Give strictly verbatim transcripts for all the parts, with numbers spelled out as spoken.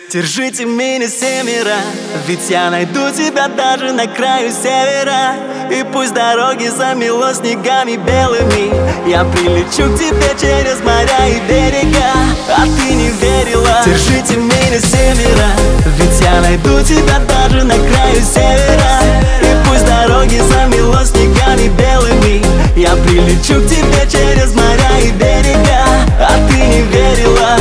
Держите меня семеро, ведь я найду тебя даже на краю севера. И пусть дороги замело снегами белыми, я прилечу к тебе через моря и берега. А ты не верила. Держите меня семеро, ведь я найду тебя даже на краю севера. И пусть дороги замело снегами белыми, я прилечу к тебе через моря и берега. А ты не верила.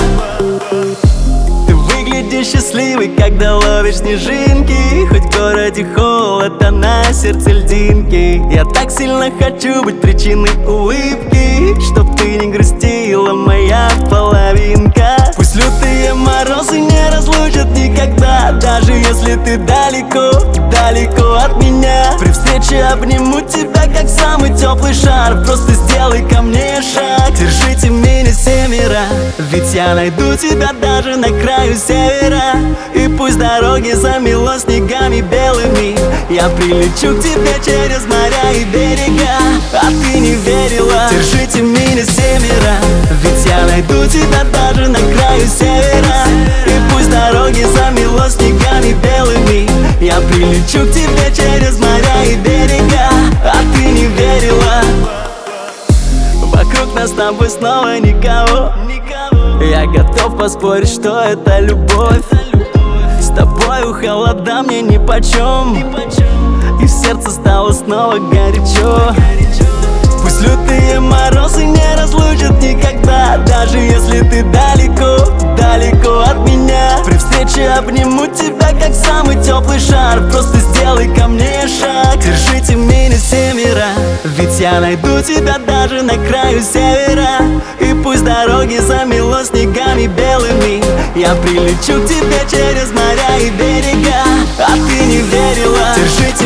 Счастливый, когда ловишь снежинки, хоть в городе холод, а на сердце льдинки. Я так сильно хочу быть причиной улыбки, чтоб ты не грустила, моя половинка. Пусть лютые морозы не разлучат никогда, даже если ты далеко, далеко от меня. При встрече обниму тебя, как самый теплый шар. Просто сделай ко мне шаг. Держите меня семеро, ведь я найду тебя даже на краю севера. И пусть дороги замело снегами белыми, я прилечу к тебе через моря и берега. А ты не верила. Держите меня семеро, ведь я найду тебя даже на краю севера. И пусть дороги замело снегами белыми, я прилечу к тебе через моря и берега. А ты не верила. Вокруг нас с тобой снова никого. Я готов поспорить, что это любовь. С тобою холода мне нипочем, и в сердце стало снова горячо. Пусть лютые морозы не разлучат никогда, даже если ты далеко, далеко от меня. При встрече обниму тебя, как самый теплый шар. Просто сделай ко мне шаг. Держите меня семеро, ведь я найду тебя даже на краю севера. И пусть дороги замело снегами белыми, я прилечу к тебе через моря и берега. А ты не верила. Держите